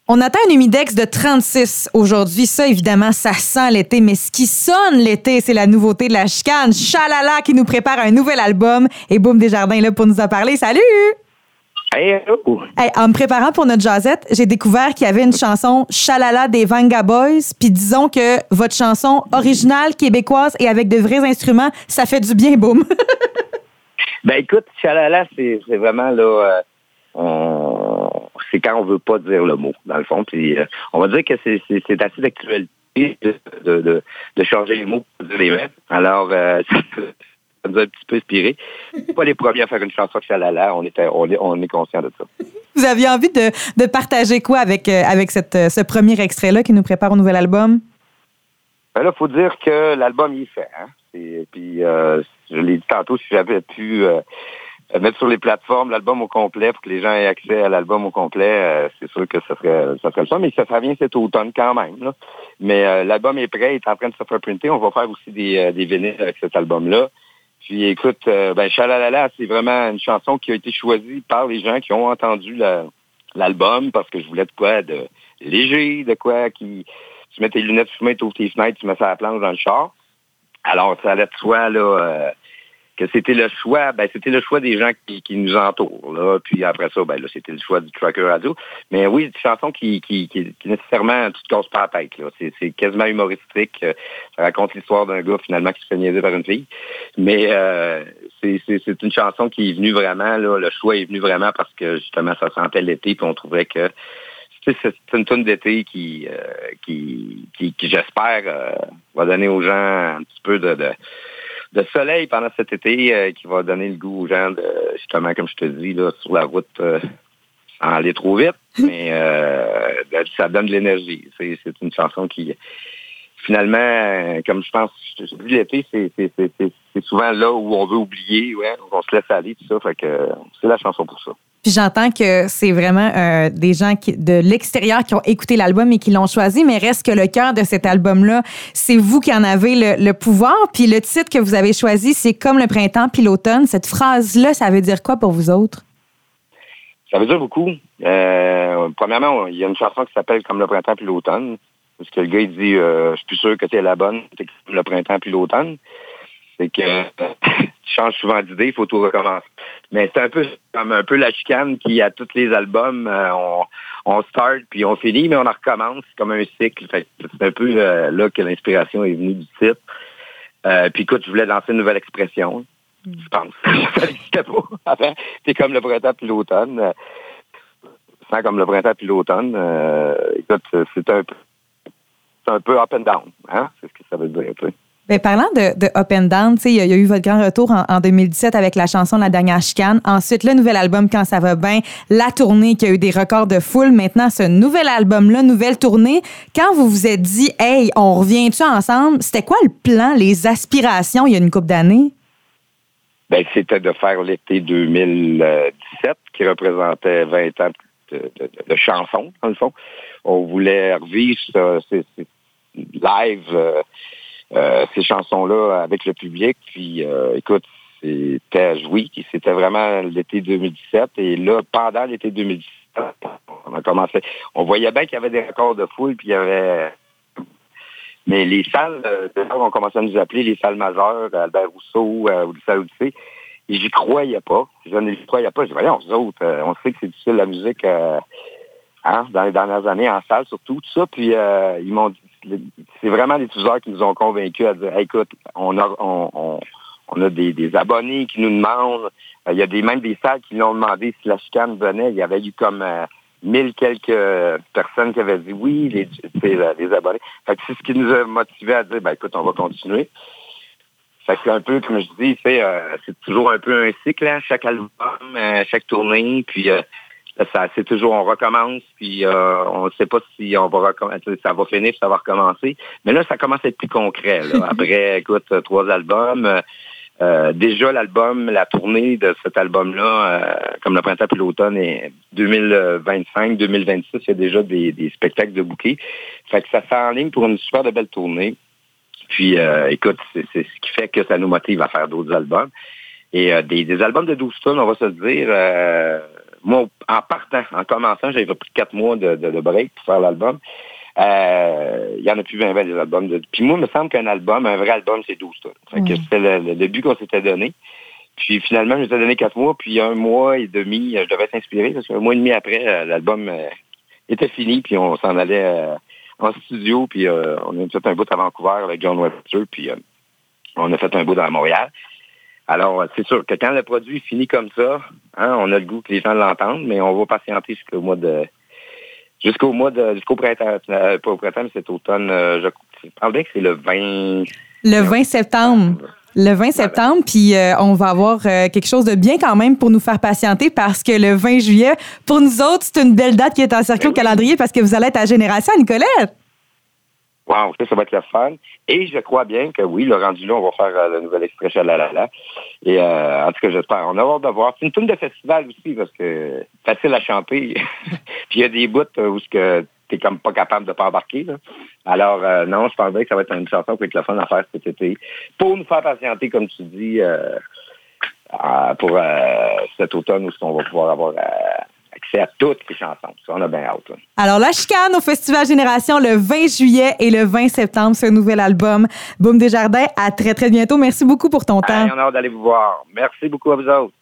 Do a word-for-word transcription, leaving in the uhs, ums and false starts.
On attend un humidex de trente-six aujourd'hui. Ça, évidemment, ça sent l'été. Mais ce qui sonne l'été, c'est la nouveauté de la chicane. Chalala qui nous prépare un nouvel album. Et Boom Desjardins est là pour nous en parler. Salut! Hey, hello! Hey, en me préparant pour notre jazzette, j'ai découvert qu'il y avait une chanson Chalala des Vanga Boys. Puis disons que votre chanson originale, québécoise et avec de vrais instruments, ça fait du bien, Boom. Ben écoute, Chalala, c'est, c'est vraiment là... Euh, on... c'est quand on veut pas dire le mot, dans le fond. Puis euh, on va dire que c'est, c'est, c'est assez d'actualité de, de, de, de changer les mots pour dire les mêmes. Alors, euh, ça, ça nous a un petit peu inspiré. C'est pas les premiers à faire une chanson de Chalala. On, était, on, est, on est conscient de ça. Vous aviez envie de, de partager quoi avec, euh, avec cette, ce premier extrait-là qui nous prépare au nouvel album? Ben là, il faut dire que l'album, il est fait. Hein? Et puis, euh, je l'ai dit tantôt, si j'avais pu... Euh, mettre sur les plateformes l'album au complet pour que les gens aient accès à l'album au complet, euh, c'est sûr que ça serait, ça serait le fun, mais ça, ça vient cet automne quand même. Là. Mais euh, l'album est prêt, il est en train de se faire printer. On va faire aussi des, euh, des vinyles avec cet album-là. Puis écoute, euh, ben Chalalala, c'est vraiment une chanson qui a été choisie par les gens qui ont entendu la, l'album parce que je voulais de quoi de léger, de quoi qui... Tu mets tes lunettes fumées, tu ouvres tes fenêtres, tu mets ça à la planche dans le char. Alors, ça allait de soi, là... Euh, que c'était le choix, ben c'était le choix des gens qui, qui nous entourent, là. Puis après ça, ben là, c'était le choix du Tracker Radio. Mais oui, c'est une chanson qui, qui, qui, qui nécessairement, tu te casses pas la tête, là. C'est, c'est quasiment humoristique. Ça raconte l'histoire d'un gars, finalement, qui se fait niaiser par une fille. Mais euh, c'est, c'est, c'est une chanson qui est venue vraiment, là, le choix est venu vraiment parce que, justement, ça sentait l'été, puis on trouvait que c'est une toune d'été qui, euh, qui, qui, qui, j'espère, euh, va donner aux gens un petit peu de... de de soleil pendant cet été euh, qui va donner le goût aux gens, de, justement, comme je te dis, là, sur la route, euh, sans aller trop vite, mais euh, ça donne de l'énergie. C'est, c'est une chanson qui, finalement, comme je pense, je te dis, l'été, c'est, c'est, c'est, c'est, c'est souvent là où on veut oublier, ouais, on se laisse aller, tout ça, fait que c'est la chanson pour ça. Puis j'entends que c'est vraiment euh, des gens qui, de l'extérieur qui ont écouté l'album et qui l'ont choisi, mais reste que le cœur de cet album-là, c'est vous qui en avez le, le pouvoir. Puis le titre que vous avez choisi, c'est « Comme le printemps puis l'automne ». Cette phrase-là, ça veut dire quoi pour vous autres? Ça veut dire beaucoup. Euh, premièrement, il y a une chanson qui s'appelle « Comme le printemps puis l'automne ». Parce que le gars, il dit euh, « Je suis plus sûr que t'es la bonne, t'es comme le printemps puis l'automne ». C'est que euh, tu changes souvent d'idée, il faut tout recommencer. Mais c'est un peu comme un peu la chicane qui, à tous les albums, euh, on, on start puis on finit, mais on en recommence comme un cycle. Fait que c'est un peu euh, là que l'inspiration est venue du titre. Euh, puis écoute, je voulais lancer une nouvelle expression, mm. je pense. Ça n'existait pas avant. C'est comme le printemps puis l'automne. Euh, c'est comme le printemps puis l'automne. Euh, écoute, c'est un peu c'est un peu up and down. Hein? C'est ce que ça veut dire, tu sais. Bien, parlant de, de Up and Down, il y, y a eu votre grand retour en, en deux mille dix-sept avec la chanson La dernière chicane. Ensuite, le nouvel album Quand ça va bien, la tournée qui a eu des records de foule. Maintenant, ce nouvel album-là, nouvelle tournée. Quand vous vous êtes dit, hey, on revient-tu ensemble? C'était quoi le plan, les aspirations il y a une couple d'années? Ben, c'était de faire l'été deux mille dix-sept qui représentait vingt ans de, de, de, de chansons, dans le fond. On voulait revivre ça, c'est, c'est live... Euh, Euh, ces chansons-là avec le public. Puis, euh, écoute, c'était à jouer. C'était vraiment l'été deux mille dix-sept. Et là, pendant l'été deux mille dix-sept, on a commencé. On voyait bien qu'il y avait des records de foule, puis il y avait... Mais les salles, euh, on commençait à nous appeler les salles majeures, Albert Rousseau, euh, ou les salles Odyssée. Et j'y croyais pas. Je ne y croyais pas. Je dis, voyons, nous autres, euh, on sait que c'est difficile la musique euh, hein, dans les dernières années, en salle surtout, tout ça. Puis, euh, ils m'ont dit, c'est vraiment les diffuseurs qui nous ont convaincus à dire hey, écoute, on a on, on, on a des, des abonnés qui nous demandent. Il y a des même des salles qui nous ont demandé si la chicane venait. Il y avait eu comme euh, mille quelques personnes qui avaient dit oui, les, les abonnés. Fait que c'est ce qui nous a motivés à dire ben écoute, on va continuer. Fait que c'est un peu, comme je dis, c'est, euh, c'est toujours un peu un cycle, hein, chaque album, euh, chaque tournée, puis euh, Ça, c'est toujours, on recommence, puis euh, on ne sait pas si on va recommencer, ça va finir, puis ça va recommencer. Mais là, ça commence à être plus concret. Là. Après, écoute, trois albums. Euh, déjà, l'album, la tournée de cet album-là, euh, comme le printemps puis l'automne, est deux mille vingt-cinq, deux mille vingt-six, il y a déjà des, des spectacles de bouquets. Fait que ça s'enligne pour une super de belle tournée. Puis, euh, écoute, c'est, c'est ce qui fait que ça nous motive à faire d'autres albums. Et euh, des, des albums de douze tonnes, on va se le dire... Euh, moi, en partant, en commençant, j'avais pris quatre mois de, de, de break pour faire l'album. Euh, il y en a plus bien bien des albums. De... Puis moi, il me semble qu'un album, un vrai album, c'est douze tunes. Fait que c'était le, le, le but qu'on s'était donné. Puis finalement, je m'étais donné quatre mois, puis un mois et demi, je devais s'inspirer, parce qu'un mois et demi après, l'album euh, était fini, puis on s'en allait euh, en studio, puis euh, on a fait un bout à Vancouver avec John Webster, puis euh, on a fait un bout à Montréal. Alors, c'est sûr que quand le produit finit comme ça, hein, on a le goût que les gens l'entendent, mais on va patienter jusqu'au mois de... Jusqu'au mois de... Jusqu'au printemps, euh, pas au printemps, mais cet automne, euh, je, je parle bien que c'est le vingt... Le vingt septembre. Le vingt septembre, puis euh, on va avoir euh, quelque chose de bien quand même pour nous faire patienter parce que le vingt juillet, pour nous autres, c'est une belle date qui est encerclée au calendrier parce que vous allez être à Génération, Nicolette. Wow, ça, ça va être le fun. Et je crois bien que oui, le rendu là, on va faire euh, le nouvel extrait Chalalala. Et euh, en tout cas, j'espère. On a hâte de voir. C'est une tune de festival aussi parce que facile à chanter. Puis il y a des bouts où tu n'es comme pas capable de pas embarquer. Là. Alors, euh, non, je pense bien que ça va être une chanson qui va être le fun à faire cet été. Pour nous faire patienter, comme tu dis, euh, euh, pour euh, cet automne où on va pouvoir avoir... Euh, accès à toutes les chansons. Ça, on a bien hâte. Là. Alors, La Chicane au Festival Génération le vingt juillet et le vingt septembre, ce nouvel album. Boom Desjardins, à très, très bientôt. Merci beaucoup pour ton temps. Hey, on a hâte d'aller vous voir. Merci beaucoup à vous autres.